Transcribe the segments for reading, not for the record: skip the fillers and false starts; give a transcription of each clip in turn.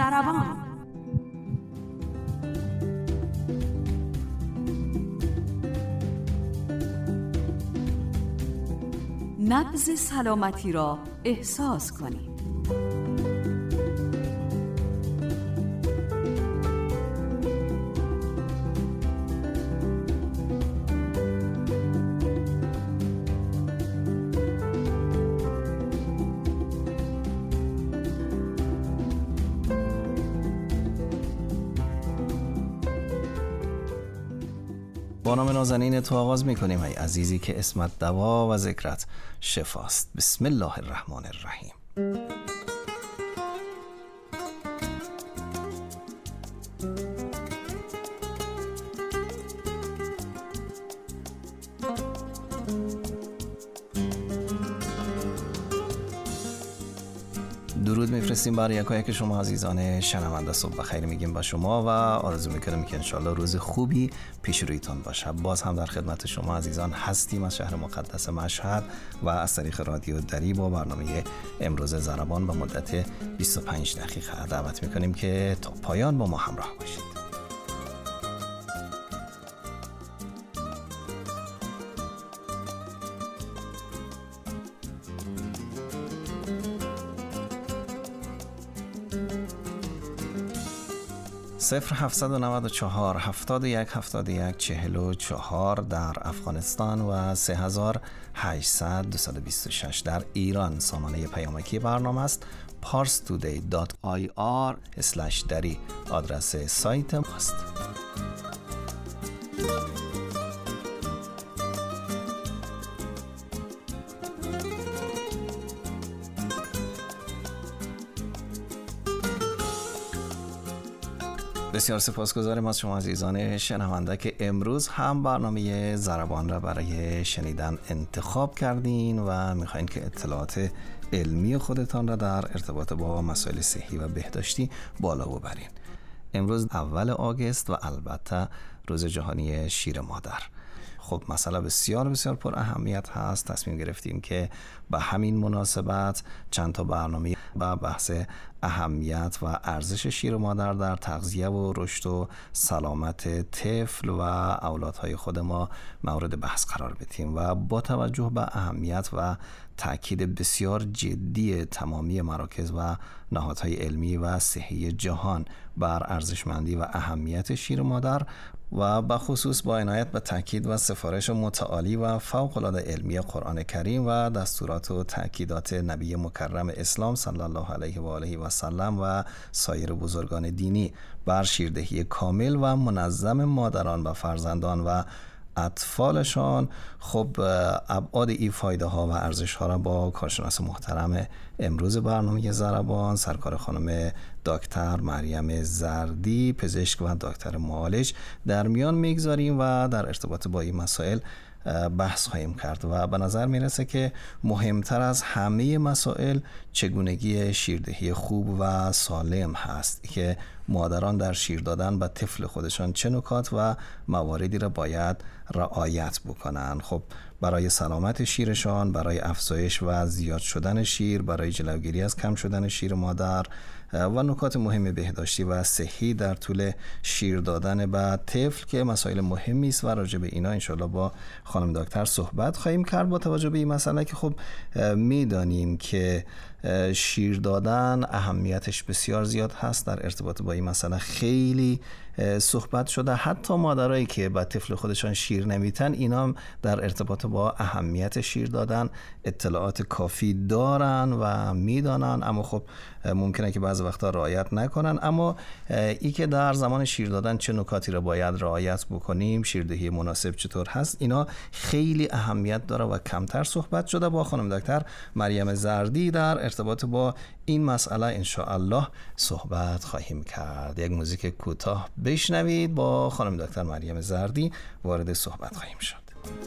ضربان. نبض سلامتی را احساس کنید. با نام نازنین تو آغاز میکنیم ای عزیزی که اسمت دوا و ذکرت شفاست. بسم الله الرحمن الرحیم. درود میفرستیم برای یکایک شما عزیزان شنونده. صبح بخیر میگیم با شما و آرزو میکنیم که انشالله روز خوبی پیش رویتون باشه. باز هم در خدمت شما عزیزان هستیم از شهر مقدس مشهد و از طریق رادیو دری با برنامه امروز ضربان به مدت 25 دقیقه دعوت میکنیم که تا پایان با ما همراه باشید. صفر 794 71 71 44 در افغانستان و 3800 226 در ایران سامانه پیامکی برنامه است. parstoday.ir/dari آدرس سایت ماست. بسیار سپاسگزاریم از شما عزیزان شنونده که امروز هم برنامه ضربان را برای شنیدن انتخاب کردین و میخواین که اطلاعات علمی خودتان را در ارتباط با مسائل صحی و بهداشتی بالا ببرین. امروز اول آگوست و البته روز جهانی شیر مادر. خب مسئله بسیار بسیار پر اهمیت هست. تصمیم گرفتیم که به همین مناسبت چند تا برنامه با بحث اهمیت و ارزش شیر مادر در تغذیه و رشد و سلامت طفل و اولادهای خود ما مورد بحث قرار بدیم و با توجه به اهمیت و تأکید بسیار جدی تمامی مراکز و نهادهای علمی و صحی جهان بر ارزشمندی و اهمیت شیر مادر و به خصوص با عنایت به تأکید و سفارش متعالی و فوق‌العاده علمی قرآن کریم و دستورات و تأکیدات نبی مکرم اسلام صلی الله علیه و آله و سلم و سایر بزرگان دینی بر شیردهی کامل و منظم مادران و فرزندان و اطفالشان، خب ابعاد این فایده ها و ارزش ها را با کارشناس محترم امروز برنامه ضربان سرکار خانم دکتر مریم زردی، پزشک و دکتر معالج در میان میگذاریم و در ارتباط با این مسائل بحث خواهیم کرد و به نظر میرسه که مهمتر از همه مسائل چگونگی شیردهی خوب و سالم هست که مادران در شیر دادن به طفل خودشان چه نکات و مواردی را باید رعایت بکنن. خب برای سلامت شیرشان، برای افزایش و زیاد شدن شیر، برای جلوگیری از کم شدن شیر مادر و نکات مهم بهداشتی و صحی در طول شیر دادن به طفل که مسائل مهمی است و راجع به اینا انشالله با خانم دکتر صحبت خواهیم کرد. با توجه به این مسئله که خب میدانیم که شیر دادن اهمیتش بسیار زیاد هست، در ارتباط با این مسئله خیلی صحبت شده. حتی مادرایی که به طفل خودشان شیر نمیتن اینا هم در ارتباط با اهمیت شیر دادن اطلاعات کافی دارن و میدانن، اما خب ممکنه که بعضی وقتا رعایت نکنن. اما ای که در زمان شیر دادن چه نکاتی را باید رعایت بکنیم، شیردهی مناسب چطور هست، اینا خیلی اهمیت داره و کمتر صحبت شده. با خانم دکتر مریم زردی در ارتباط با این مسئله انشاءالله صحبت خواهیم کرد. یک موزیک کوتاه بشنوید، با خانم دکتر مریم زردی وارد صحبت خواهیم شد.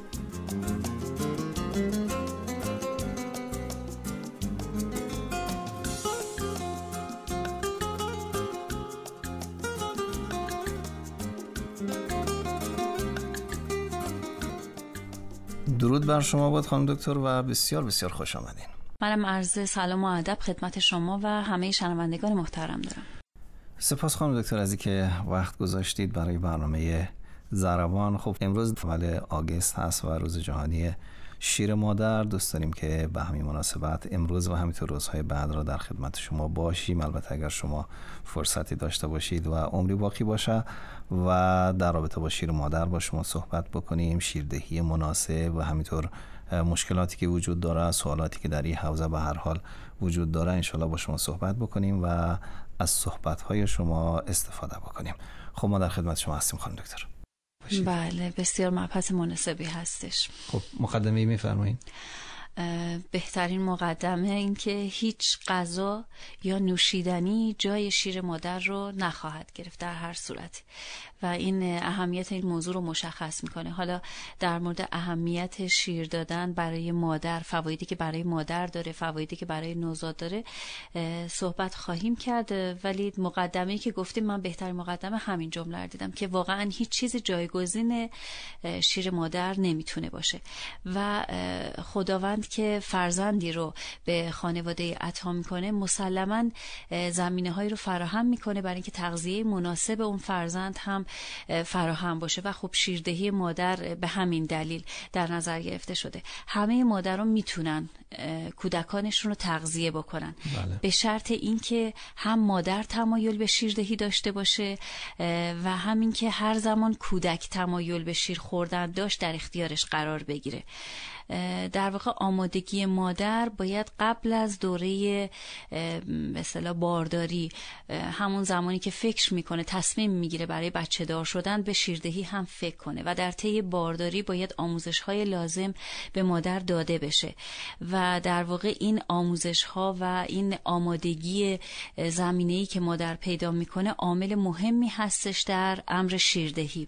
درود بر شما بود خانم دکتر و بسیار بسیار خوش آمدین. منم عرض سلام و ادب خدمت شما و همه شنوندگان محترم دارم. سپاس خانم دکتر از اینکه وقت گذاشتید برای برنامه ضربان. خب امروز اول آگوست هست و روز جهانی شیر مادر. دوست داریم که به همین مناسبت امروز و همینطور روزهای بعد را در خدمت شما باشیم. البته اگر شما فرصتی داشته باشید و عمری باقی باشه و در رابطه با شیر مادر با شما صحبت بکنیم، شیردهی مناسب و همینطور مشکلاتی که وجود داره، سوالاتی که در این حوزه به هر حال وجود داره، انشالله با شما صحبت بکنیم و از صحبت‌های شما استفاده بکنیم. خب ما در خدمت شما هستیم خانم دکتر. بله، بسیار مبحث مناسبی هستش. خب مقدمه‌ای می‌فرمایید. بهترین مقدمه این که هیچ غذا یا نوشیدنی جای شیر مادر رو نخواهد گرفت در هر صورتی و این اهمیت این موضوع رو مشخص میکنه. حالا در مورد اهمیت شیر دادن برای مادر، فوایدی که برای مادر داره، فوایدی که برای نوزاد داره صحبت خواهیم کرد، ولی مقدمه‌ای که گفتیم من بهترین مقدمه همین جمله رو دیدم که واقعا هیچ چیز جایگزین شیر مادر نمیتونه باشه و خداوند که فرزندی رو به خانواده عطا میکنه مسلماً زمینه‌هایی رو فراهم میکنه برای اینکه تغذیه مناسب اون فرزند هم فراهم باشه و خب شیردهی مادر به همین دلیل در نظر گرفته شده. همه مادران میتونن کودکانشون رو تغذیه بکنن. بله. به شرط اینکه هم مادر تمایل به شیردهی داشته باشه و همین که هر زمان کودک تمایل به شیر خوردن داشت در اختیارش قرار بگیره. در واقع آمادگی مادر باید قبل از دوره به اصطلاح بارداری، همون زمانی که فکر میکنه تصمیم میگیره برای بچه دار شدن، به شیردهی هم فکر کنه و در طی بارداری باید آموزش های لازم به مادر داده بشه و در واقع این آموزش ها و این آمادگی زمینه‌ای که مادر پیدا میکنه عامل مهمی هستش در امر شیردهی.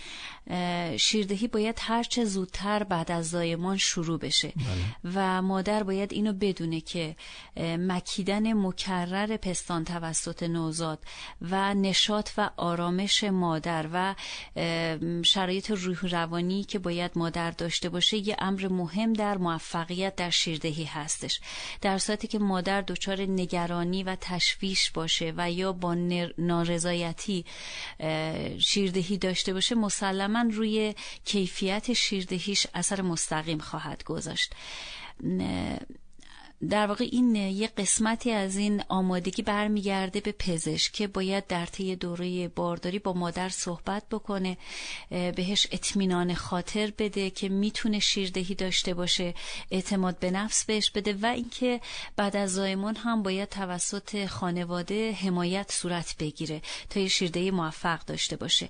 شیردهی باید هرچه زودتر بعد از زایمان شروع بشه. بله. و مادر باید اینو بدونه که مکیدن مکرر پستان توسط نوزاد و نشاط و آرامش مادر و شرایط روح روانی که باید مادر داشته باشه یه امر مهم در موفقیت در شیردهی هستش. در صورتی که مادر دچار نگرانی و تشویش باشه و یا با نارضایتی شیردهی داشته باشه مسلماً روی کیفیت شیردهیش اثر مستقیم خواهد گذاشت. در واقع این یه قسمتی از این آمادگی برمیگرده به پزشک که باید در طی دوره بارداری با مادر صحبت بکنه، بهش اطمینان خاطر بده که میتونه شیردهی داشته باشه، اعتماد به نفس بهش بده و اینکه بعد از زایمان هم باید توسط خانواده حمایت صورت بگیره تا یه شیردهی موفق داشته باشه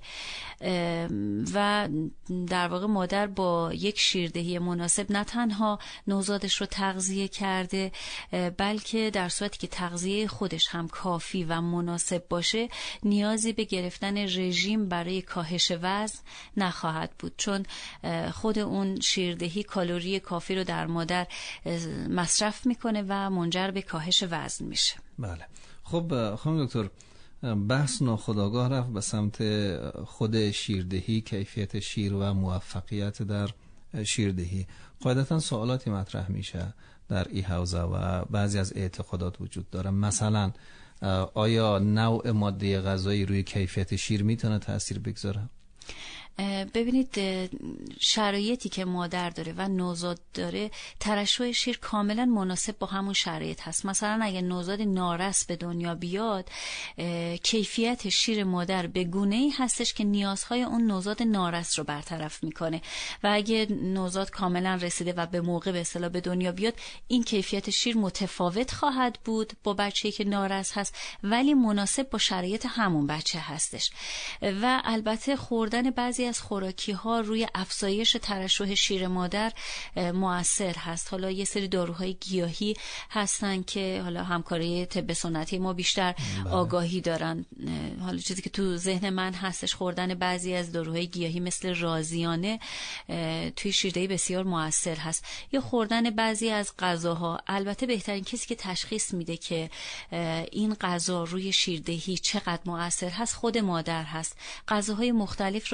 و در واقع مادر با یک شیردهی مناسب نه تنها نوزادش رو تغذیه کرده بلکه در صورتی که تغذیه خودش هم کافی و مناسب باشه نیازی به گرفتن رژیم برای کاهش وزن نخواهد بود، چون خود اون شیردهی کالری کافی رو در مادر مصرف میکنه و منجر به کاهش وزن میشه. بله. خب خانم دکتر، بحث ناخودآگاه رفت به سمت خود شیردهی، کیفیت شیر و موفقیت در شیردهی. قاعدتا سوالاتی مطرح میشه در این حوزه و بعضی از اعتقادات وجود داره. مثلا آیا نوع ماده غذایی روی کیفیت شیر میتونه تأثیر بگذاره؟ ببینید شرایطی که مادر داره و نوزاد داره ترشح شیر کاملا مناسب با همون شرایط هست. مثلا اگه نوزاد نارس به دنیا بیاد کیفیت شیر مادر به گونه‌ای هستش که نیازهای اون نوزاد نارس رو برطرف میکنه و اگه نوزاد کاملا رسیده و به موقع به اصطلاح به دنیا بیاد این کیفیت شیر متفاوت خواهد بود با بچه‌ای که نارس هست ولی مناسب با شرایط همون بچه هستش. و البته خوردن بعضی از خوراکی ها روی افزایش ترشح شیر مادر مؤثر هست. حالا یه سری داروهای گیاهی هستن که حالا همکاری طب سنتی ما بیشتر آگاهی دارن. حالا چیزی که تو ذهن من هستش خوردن بعضی از داروهای گیاهی مثل رازیانه توی شیردهی بسیار مؤثر هست، یا خوردن بعضی از غذاها. البته بهترین کسی که تشخیص میده که این غذا روی شیردهی چقدر مؤثر هست خود مادر هست. غذاهای مختلف رو که میخوره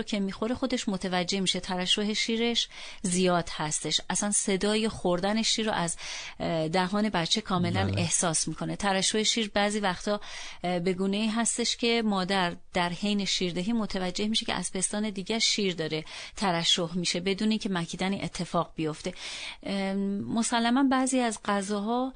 نخوره خودش متوجه میشه ترشح شیرش زیاد هستش، اصلا صدای خوردن شیر رو از دهان بچه کاملا احساس میکنه. ترشح شیر بعضی وقتا به گونه‌ای هستش که مادر در حین شیردهی متوجه میشه که از پستان دیگه شیر داره ترشح میشه بدون اینکه مکیدن اتفاق بیفته. مسلما بعضی از غذاها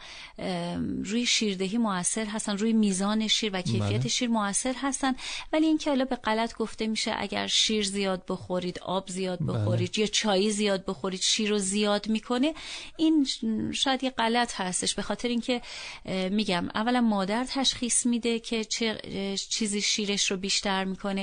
روی شیردهی مؤثر هستن، روی میزان شیر و کیفیت شیر مؤثر هستن، ولی اینکه حالا به غلط گفته میشه اگر شیر زیاد بخورید، آب زیاد بخورید یا چای زیاد بخورید شیر رو زیاد میکنه، این شاید یه غلط هستش. به خاطر اینکه میگم اولا مادر تشخیص میده که چه چیزی شیرش رو بیشتر میکنه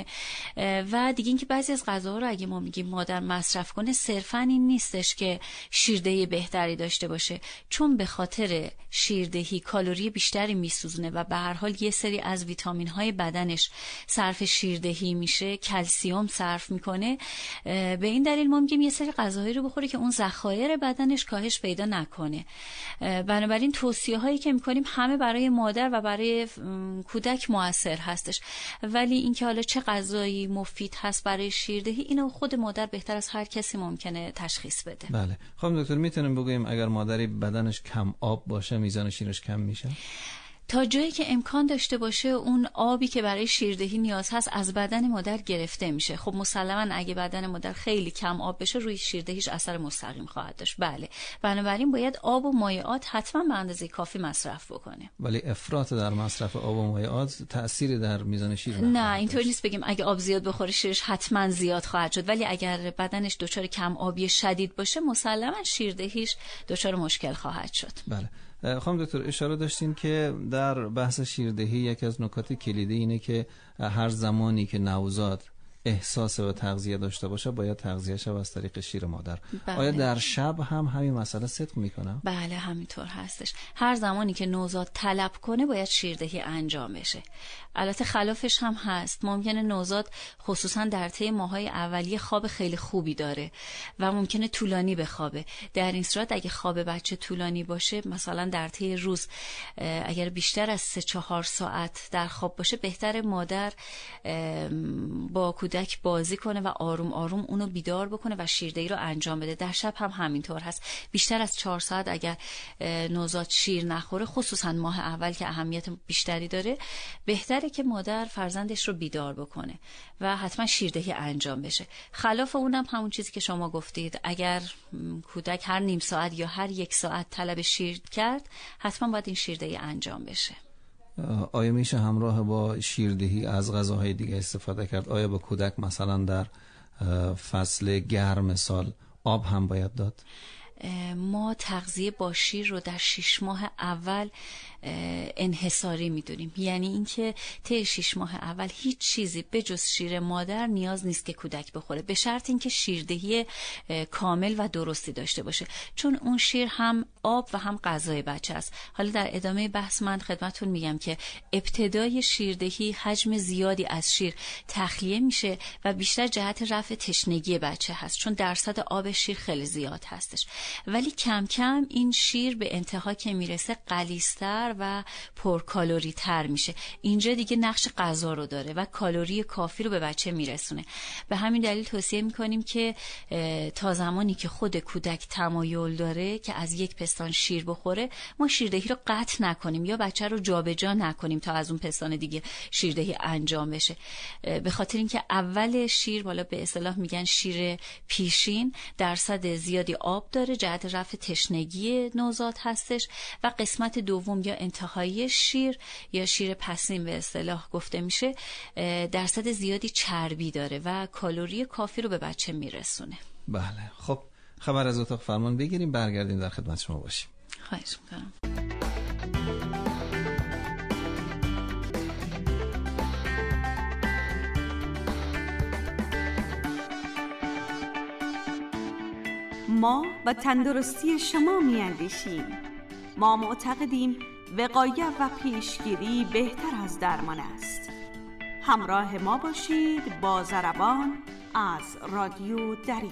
و دیگه اینکه بعضی از غذاها رو اگه ما میگیم مادر مصرف کنه صرفا این نیستش که شیردهی بهتری داشته باشه، چون به خاطر شیردهی کالری بیشتری میسوزونه و به هر حال یه سری از ویتامین های بدنش صرف شیردهی میشه، کلسیم صرف میکنه. به این دلیل ما میگیم یه سری غذاهایی رو بخوره که اون ذخایر بدنش کاهش پیدا نکنه. بنابراین توصیه هایی که میکنیم همه برای مادر و برای کودک مؤثر هستش، ولی اینکه حالا چه غذایی مفید هست برای شیردهی اینو خود مادر بهتر از هر کسی ممکنه تشخیص بده. بله. خب دکتر میتونیم بگوییم اگر مادری بدنش کم آب باشه میزان شیرش کم میشه؟ تا جایی که امکان داشته باشه اون آبی که برای شیردهی نیاز هست از بدن مادر گرفته میشه. خب مسلما اگه بدن مادر خیلی کم آب بشه روی شیردهیش اثر مستقیم خواهد داشت. بله، بنابراین باید آب و مایعات حتما به اندازه کافی مصرف بکنه. ولی افراط در مصرف آب و مایعات تأثیری در میزان شیر نه، اینطوری نیست بگیم اگه آب زیاد بخوره شیرش حتما زیاد خواهد شد، ولی اگر بدنش دچار کم آبی شدید باشه مسلما شیردهیش دچار مشکل خواهد شد. بله. خانم دکتر اشاره داشتین که در بحث شیردهی یکی از نکات کلیدی اینه که هر زمانی که نوزاد احساس و تغذیه داشته باشه باید تغذیه شه از طریق شیر مادر. بله. آیا در شب هم همین مسئله صدق میکنه؟ بله همینطور هستش. هر زمانی که نوزاد طلب کنه باید شیردهی انجام بشه. البته خلافش هم هست، ممکنه نوزاد خصوصا در طی ماهای اولیه خواب خیلی خوبی داره و ممکنه طولانی بخوابه. در این صورت اگه خواب بچه طولانی باشه، مثلا در طی روز اگر بیشتر از 3-4 ساعت در خواب باشه، بهتر مادر با کودک بازی کنه و آروم آروم اونو بیدار بکنه و شیردهی رو انجام بده. در شب هم همینطور هست. بیشتر از 4 ساعت اگر نوزاد شیر نخوره، خصوصا ماه اول که اهمیت بیشتری داره، بهتره که مادر فرزندش رو بیدار بکنه و حتما شیردهی انجام بشه. خلاف اونم همون چیزی که شما گفتید، اگر کودک هر نیم ساعت یا هر 1 ساعت طلب شیر کرد، حتما باید این شیردهی انجام بشه. آیا میشه همراه با شیردهی از غذاهای دیگه استفاده کرد؟ آیا با کودک مثلا در فصل گرم سال آب هم باید داد؟ ما تغذیه با شیر رو در 6 ماه اول انحصاری میدونیم، یعنی اینکه طی 6 ماه اول هیچ چیزی به جز شیر مادر نیاز نیست که کودک بخوره، به شرط اینکه شیردهی کامل و درستی داشته باشه، چون اون شیر هم آب و هم غذای بچه است. حالا در ادامه بحث من خدمتتون میگم که ابتدای شیردهی حجم زیادی از شیر تخلیه میشه و بیشتر جهت رفع تشنگی بچه هست، چون درصد آب شیر خیلی زیاد هستش، ولی کم کم این شیر به انتها که میرسه غلیظ‌تر و پرکالری تر میشه. اینجا دیگه نقش غذا رو داره و کالری کافی رو به بچه میرسونه. به همین دلیل توصیه میکنیم که تا زمانی که خود کودک تمایل داره که از 1 پستان شیر بخوره، ما شیردهی رو قطع نکنیم یا بچه رو جابجا نکنیم تا از اون پستان دیگه شیردهی انجام بشه. به خاطر اینکه اول شیر، بالا به اصطلاح میگن شیر پیشین، درصد زیادی آب داره، جهت رفع تشنگی نوزاد هستش، و قسمت دوم یا انتهایی شیر یا شیر پسین به اصطلاح گفته میشه، درصد زیادی چربی داره و کالری کافی رو به بچه میرسونه. بله. خب خبر از اتاق فرمان بگیریم، برگردیم در خدمت شما باشیم. خواهش میکنم. ما و تندرستی شما میاندیشیم. ما معتقدیم وقایه و پیشگیری بهتر از درمان است. همراه ما باشید با ضربان از رادیو دری.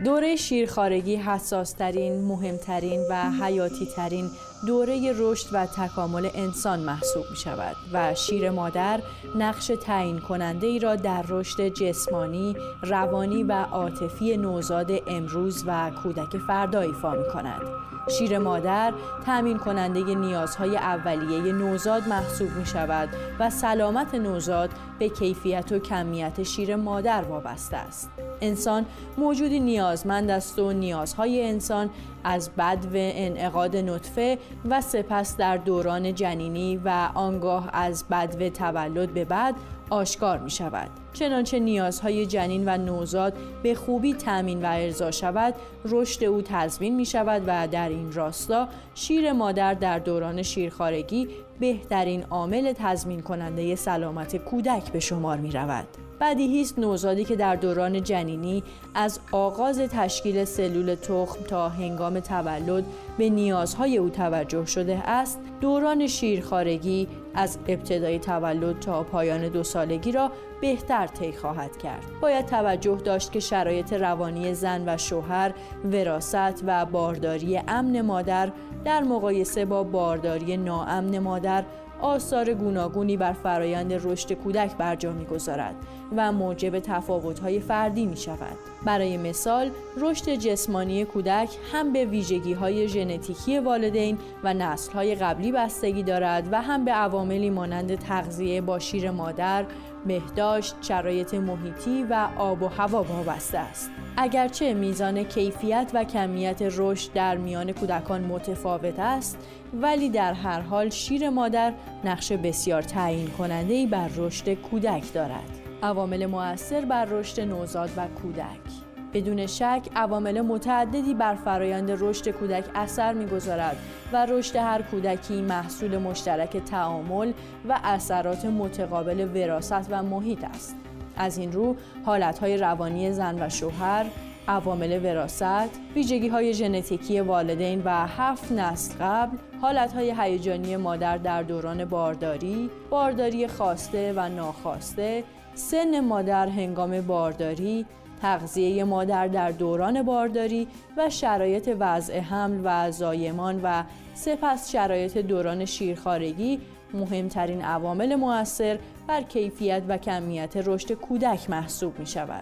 دوره شیرخوارگی حساس‌ترین، مهمترین و حیاتی‌ترین دوره رشد و تکامل انسان محسوب می‌شود و شیر مادر نقش تعیین کننده‌ای را در رشد جسمانی، روانی و عاطفی نوزاد امروز و کودک فردا ایفا می‌کند. شیر مادر تامین کننده نیازهای اولیه نوزاد محسوب می‌شود و سلامت نوزاد به کیفیت و کمیت شیر مادر وابسته است. انسان موجودی نیازمند است و نیازهای انسان از بدو انعقاد نطفه و سپس در دوران جنینی و آنگاه از بدو تولد به بعد آشکار می شود. چنانچه نیازهای جنین و نوزاد به خوبی تامین و ارضا شود، رشد او تضمین می شود و در این راستا شیر مادر در دوران شیرخوارگی بهترین عامل تضمین کننده سلامت کودک به شمار می رود. بدیهی است نوزادی که در دوران جنینی از آغاز تشکیل سلول تخم تا هنگام تولد به نیازهای او توجه شده است، دوران شیرخوارگی از ابتدای تولد تا پایان 2 سالگی را بهتر طی خواهد کرد. باید توجه داشت که شرایط روانی زن و شوهر، وراثت و بارداری امن مادر در مقایسه با بارداری ناامن مادر آثار گوناگونی بر فرایند رشد کودک بر جا می‌گذارد و موجب تفاوت‌های فردی می‌شود. برای مثال، رشد جسمانی کودک هم به ویژگی‌های ژنتیکی والدین و نسل‌های قبلی بستگی دارد و هم به عواملی مانند تغذیه با شیر مادر، بهداشت، شرایط محیطی و آب و هوا وابسته است. اگرچه میزان کیفیت و کمیت رشد در میان کودکان متفاوت است، ولی در هر حال شیر مادر نقش بسیار تعیین کننده‌ای بر رشد کودک دارد. عوامل مؤثر بر رشد نوزاد و کودک. بدون شک عوامل متعددی بر فرایند رشد کودک اثر می‌گذارد و رشد هر کودکی محصول مشترک تعامل و اثرات متقابل وراثت و محیط است. از این رو حالت‌های روانی زن و شوهر، عوامل وراثت، ویژگی‌های ژنتیکی والدین و 7 نسل قبل، حالت‌های هیجانی مادر در دوران بارداری، بارداری خواسته و ناخواسته، سن مادر هنگام بارداری، تغذیه مادر در دوران بارداری و شرایط وضع حمل و زایمان و سپس شرایط دوران شیرخوارگی مهمترین عوامل مؤثر بر کیفیت و کمیت رشد کودک محسوب می شود.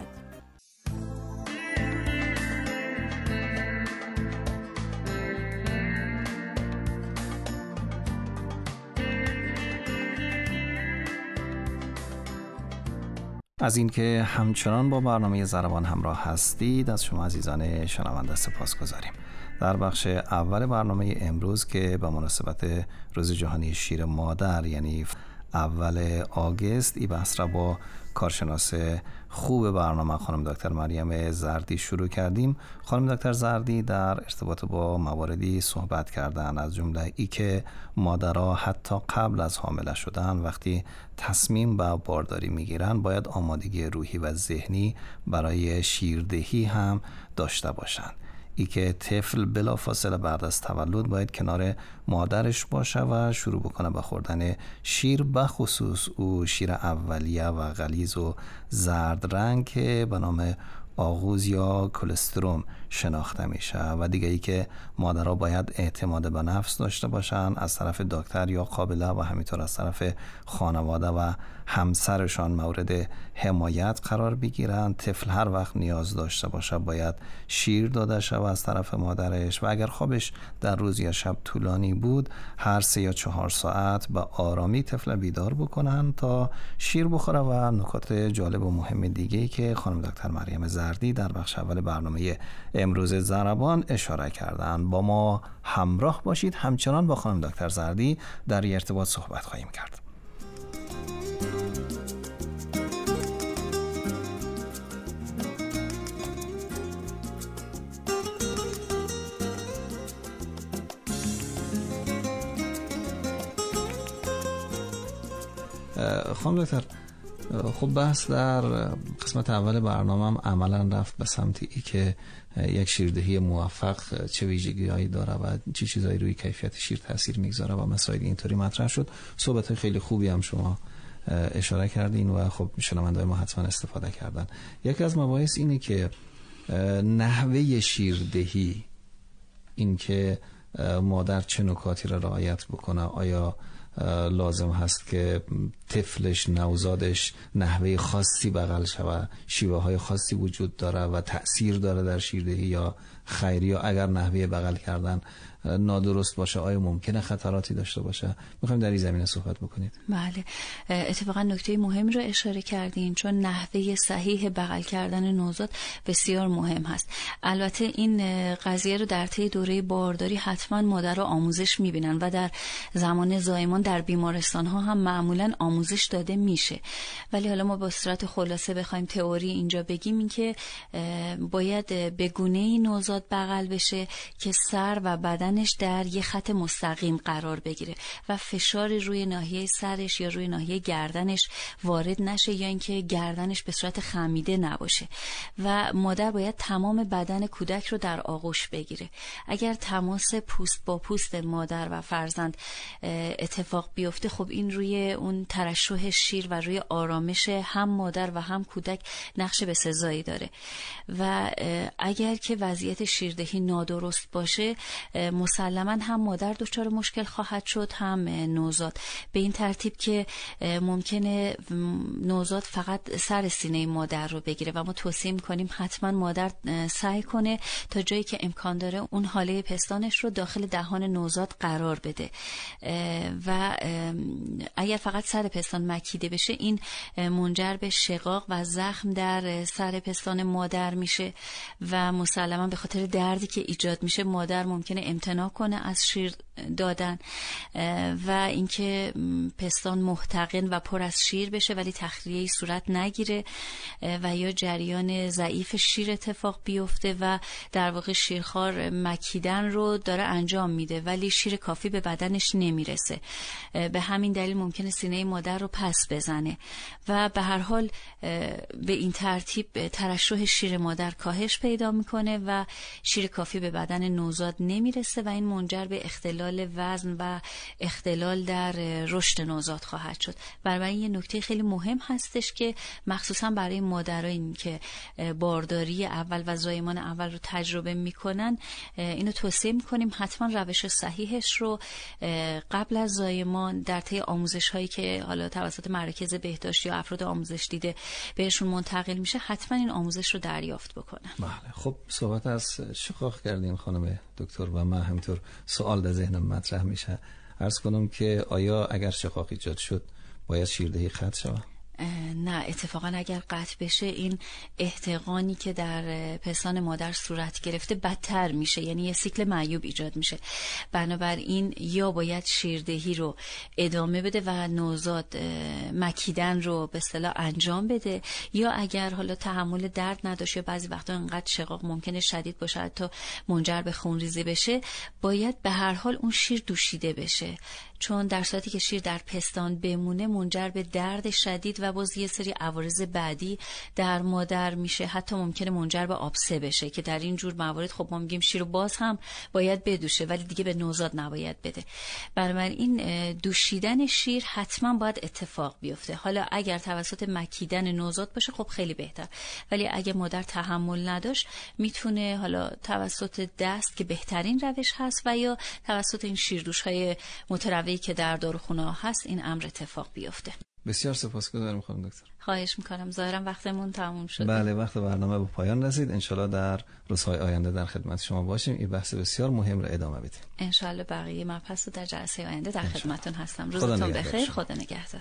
از اینکه همچنان با برنامه ضربان همراه هستید از شما عزیزان شنونده سپاسگزاریم. در بخش اول برنامه امروز که به مناسبت روز جهانی شیر مادر یعنی اول آگوست این بحث را با کارشناس خوب برنامه خانم دکتر مریم زردی شروع کردیم. خانم دکتر زردی در ارتباط با مواردی صحبت کردن، از جمله ای که مادرها حتی قبل از حامله شدن وقتی تصمیم به بارداری میگیرن باید آمادگی روحی و ذهنی برای شیردهی هم داشته باشند. ای که طفل بلافاصله بعد از تولد باید کنار مادرش باشه و شروع بکنه به خوردن شیر، بخصوص او شیر اولیه و غلیظ و زرد رنگ که به نام آغوز یا کلستروم شناخته میشه و دیگه ای که مادرها باید اعتماد به نفس داشته باشن از طرف دکتر یا قابله و همینطور از طرف خانواده و همسرشان مورد حمایت قرار بگیرن. طفل هر وقت نیاز داشته باشه باید شیر داده شود از طرف مادرش و اگر خوابش در روز یا شب طولانی بود هر 3 یا 4 ساعت به آرامی طفل بیدار بکنن تا شیر بخوره. و نکات جالب و مهم دیگه‌ای که خانم دکتر مریم زردی در بخش اول برنامه امروز ضربان اشاره کردن. با ما همراه باشید، همچنان با خانم دکتر زردی در ارتباط صحبت خواهیم کرد. خانم دکتر، خب بحث در قسمت اول برنامه هم عملا رفت به سمتی که یک شیردهی موفق چه ویژگی‌هایی داره و چه چیزایی روی کیفیت شیر تاثیر میگذاره و مسائل اینطوری مطرح شد. صحبت خیلی خوبی هم شما اشاره کردین و خب شنونده‌های ما حتما استفاده کردن. یکی از مباحث اینه که نحوه شیردهی، اینکه مادر چه نکاتی را رعایت بکنه، آیا لازم هست که طفلش نوزادش نحوه خاصی بغل شود، شیوه های خاصی وجود داره و تأثیر داره در شیردهی یا خیری، یا اگر نحوه بغل کردن نادرست باشه آیا ممکنه خطراتی داشته باشه؟ میخوایم در این زمینه صحبت بکنید. بله، اتفاقا نکته مهم رو اشاره کردین، چون نحوه صحیح بغل کردن نوزاد بسیار مهم هست. البته این قضیه رو در طی دوره بارداری حتما مادر رو آموزش میبینن و در زمان زایمان در بیمارستان ها هم معمولا آموزش داده میشه. ولی حالا ما با صورت خلاصه بخوایم تئوری اینجا بگیم، این که باید به گونه‌ای نوزاد بغل بشه که سر و بدنش در یه خط مستقیم قرار بگیره و فشار روی ناحیه سرش یا روی ناحیه گردنش وارد نشه، یا اینکه گردنش به صورت خمیده نباشه و مادر باید تمام بدن کودک رو در آغوش بگیره. اگر تماس پوست با پوست مادر و فرزند اتفاق بیفته، خب این روی اون ترشح شیر و روی آرامش هم مادر و هم کودک نقش بسزایی داره و اگر که وضعیت شیردهی نادرست باشه مسلماً هم مادر دچار مشکل خواهد شد هم نوزاد، به این ترتیب که ممکنه نوزاد فقط سر سینه مادر رو بگیره و ما توصیه می‌کنیم حتما مادر سعی کنه تا جایی که امکان داره اون حاله پستانش رو داخل دهان نوزاد قرار بده و اگر فقط سر پستان مکیده بشه این منجر به شقاق و زخم در سر پستان مادر میشه و مسلماً به خاطر دردی که ایجاد میشه مادر ممکنه امتناع کنه از شیر دادن و اینکه پستان محتقن و پر از شیر بشه ولی تخلیه‌ای صورت نگیره و یا جریان ضعیف شیر اتفاق بیفته و در واقع شیرخوار مکیدن رو داره انجام میده ولی شیر کافی به بدنش نمیرسه. به همین دلیل ممکنه سینه مادر رو پس بزنه و به هر حال به این ترتیب ترشح شیر مادر کاهش پیدا میکنه و شیر کافی به بدن نوزاد نمیرسه و این منجر به اختلال وزن و اختلال در رشد نوزاد خواهد شد. بنابراین یه نکته خیلی مهم هستش که مخصوصا برای مادرایی که بارداری اول و زایمان اول رو تجربه میکنن اینو توصیه میکنیم حتما روش صحیحش رو قبل از زایمان در طی آموزش هایی که حالا توسط مراکز بهداشت یا افراد آموزش دیده بهشون منتقل میشه حتما این آموزش رو دریافت بکنن. بله، خب صحبت از شقاق کردین خانم دکتر و من همینطور سوال در ذهنم مطرح میشه. عرض کنم که آیا اگر شقاق ایجاد شد باید شیردهی قطع شود؟ نه، اتفاقا اگر قطع بشه این احتقانی که در پستان مادر صورت گرفته بدتر میشه، یعنی یه سیکل معیوب ایجاد میشه. بنابراین یا باید شیردهی رو ادامه بده و نوزاد مکیدن رو به اصطلاح انجام بده، یا اگر حالا تحمل درد نداشت یا بعضی وقتا انقدر شقاق ممکنه شدید باشه حتی منجر به خونریزی بشه، باید به هر حال اون شیر دوشیده بشه، چون در صورتی که شیر در پستان بمونه منجر به درد شدید و باز یه سری عوارض بعدی در مادر میشه، حتی ممکنه منجر به آبسه بشه که در این جور موارد خب ما میگیم شیر رو باز هم باید بدوشه ولی دیگه به نوزاد نباید بده. بنابراین دوشیدن شیر حتما باید اتفاق بیفته. حالا اگر توسط مکیدن نوزاد باشه خب خیلی بهتر، ولی اگه مادر تحمل نداشت میتونه حالا توسط دست که بهترین روش هست و یا توسط این شیردوش‌های متروی که در داروخونه هست این امر اتفاق بیفته. بسیار سپاسگزارم خانم دکتر. خواهش میکنم. ظاهرا وقتمون تموم شد. بله، وقت برنامه به پایان رسید. انشالله در روزهای آینده در خدمت شما باشیم. این بحث بسیار مهم رو ادامه بدیم. انشالله بقیه مبحث رو در جلسه آینده در خدمتتون هستم. روزتون بخیر. خدا نگهدار.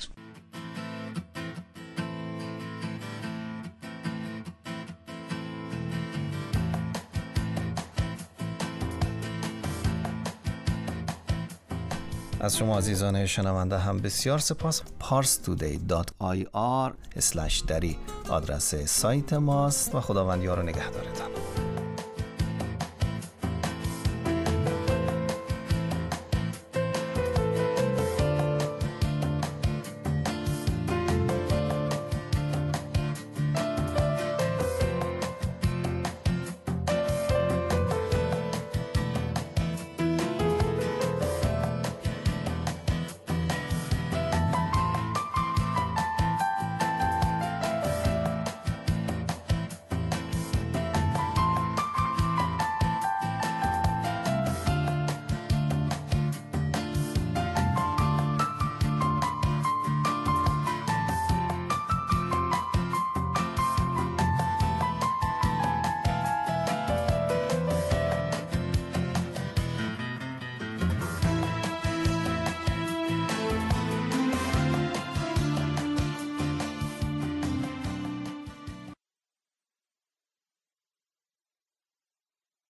از شما عزیزان شنونده هم بسیار سپاس. parstoday.ir/dari آدرس سایت ماست و خداوند یار و نگهدارتان.